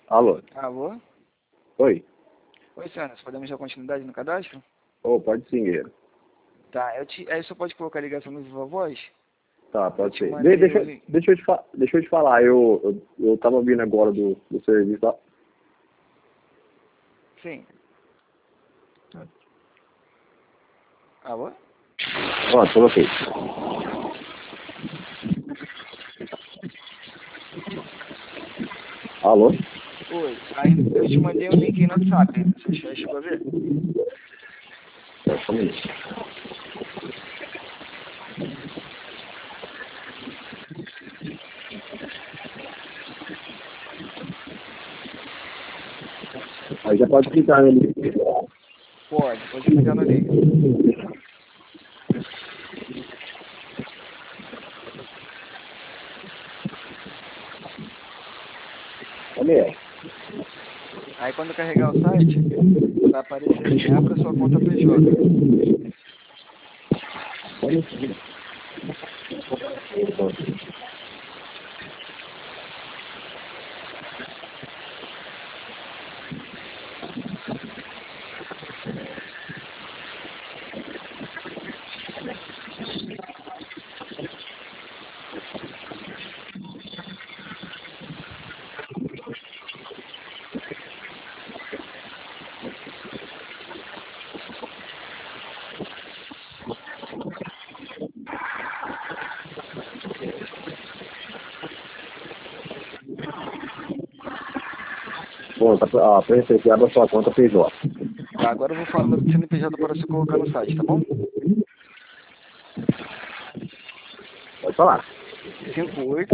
Alô? Alô? Oi? Oi, senhora, nós podemos dar continuidade no cadastro? Oh, pode sim, guerreiro. Tá, aí só pode colocar a ligação no Viva Voz? Tá, pode te ser. mandei Deixa, o link. deixa eu te falar, eu tava vindo agora do serviço lá. Sim. Alô? Pronto, coloquei. Alô? Oi, aí eu te mandei um link aí no WhatsApp, você já chegou a ver? Só um minuto. Aí já pode clicar nele. Pode clicar no link. Olha. Aí quando carregar o site, vai aparecer assim, abra sua conta PJ. Pronto, a princesa abre a sua conta PJ. Tá, agora eu vou falar no CNPJ para você colocar no site, tá bom? Pode falar. 58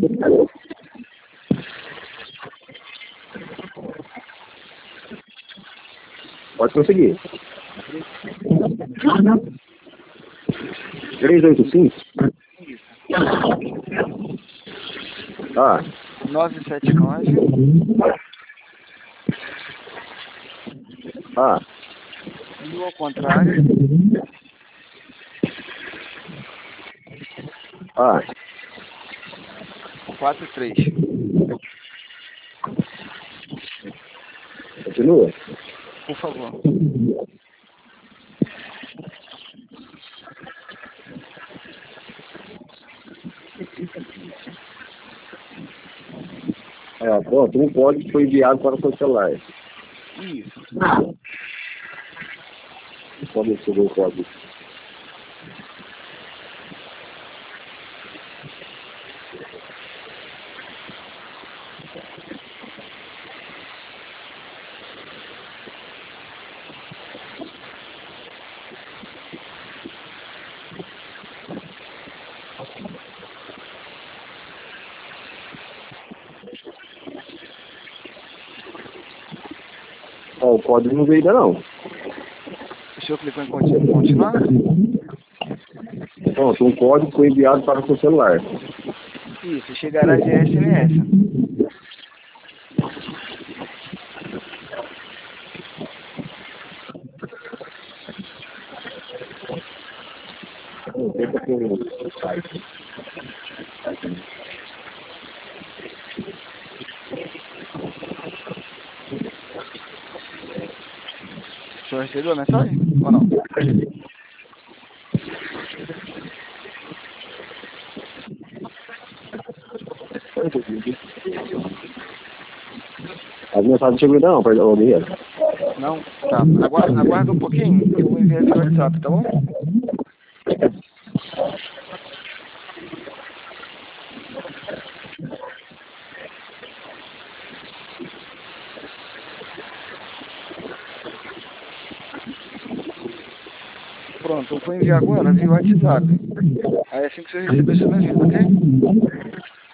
Pode conseguir. 385? Isso. Ah. 979 Ah. 1000 ao contrário. Ah. 43. Continua? Por favor. Pronto, um código foi enviado para o seu celular. Isso. Pode receber o código. O código não veio ainda não. O senhor clicou em continuar? Pronto, um código foi enviado para o seu celular. Isso, chegará de SMS. Tenta com o site. O senhor recebeu a mensagem? Ou não? As mensagens chegam ainda não, perdão, guerreiro. Não? Tá. Aguarda um pouquinho que eu vou enviar via WhatsApp, tá bom? Pronto, eu vou enviar agora via WhatsApp. Aí assim que você receber, você me avisa, ok?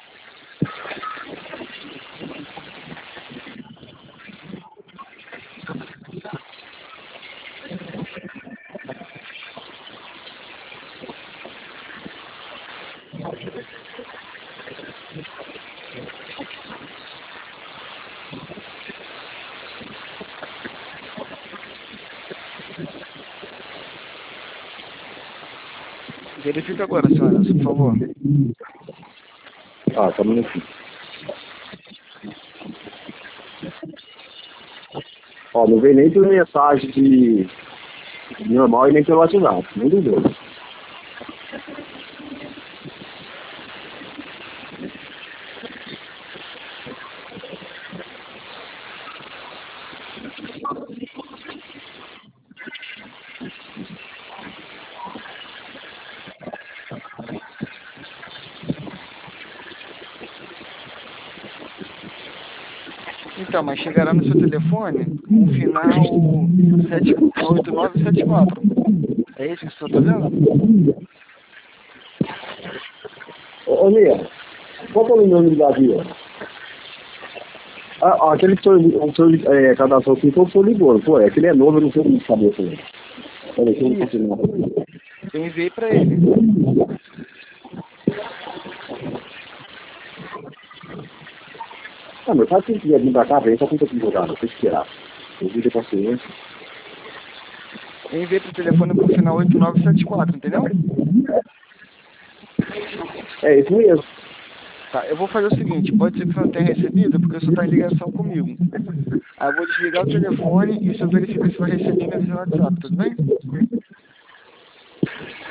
Verifica agora, senhora, por favor. Só um minutinho. Ó, não veio nem por mensagem de normal e nem pelo WhatsApp. Nem dos dois. Então, mas chegará no seu telefone um final 8974. É esse que você está vendo? Ô, Nia, qual que é o nome do Davi? Aquele que o senhor cadastrou aqui foi o senhor ligou, pô, é que ele é novo, eu não sei como saber também. Olha, deixa eu não fazer nada. Eu enviei para ele. Ah, mas sabe que quiser vir pra cá, vem, só conta aqui jogado, tem que esperar. Eu vou ter paciência. Eu enviei pro telefone com o final 8974, entendeu? É isso mesmo. Tá, eu vou fazer o seguinte, pode ser que você não tenha recebido, porque você está em ligação comigo. Aí eu vou desligar o telefone e você verifica se vai receber minha visão no WhatsApp, tudo bem?